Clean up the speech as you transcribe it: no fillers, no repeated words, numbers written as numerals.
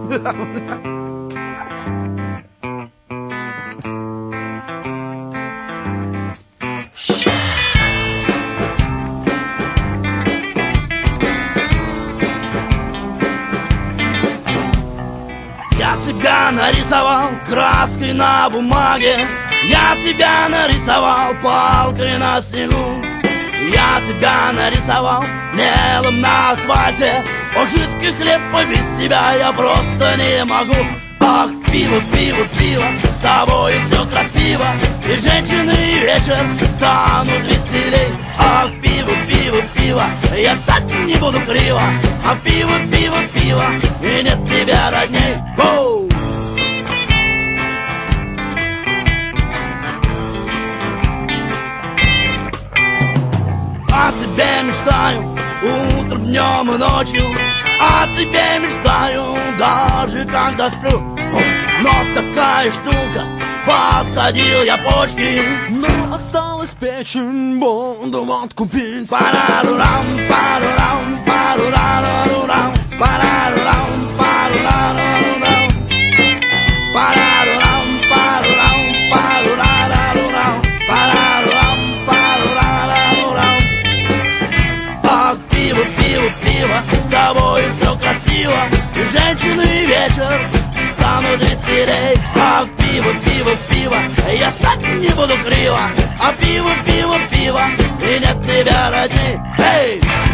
Я тебя нарисовал краской на бумаге, я тебя нарисовал палкой на снегу, я тебя нарисовал мелом на асфальте. О, жидкий хлеб, без тебя я просто не могу. Ах, пиво, пиво, пиво, с тобой все красиво, и женщины и вечер станут веселей. Ах, пиво, пиво, пиво, я сать не буду криво. А пиво, пиво, пиво, и нет тебя родней. Воу! О тебе мечтаю утром, днем и ночью, о тебе мечтаю даже когда сплю. Но такая штука, посадил я почки, но осталась печень, буду водку пить. Парарурам, парурам, парурарурам, парарурам, парурарурам, парарурам, парурам, парурарурам, парарурам, парурарурам. Ах, пиво, пиво, пиво, с тобой все красиво, и женщины и вечер станут веселей. Ах, пиво, пиво, пиво, я сать не буду криво. А пиво, пиво, пиво, и нет тебя родней. Эй!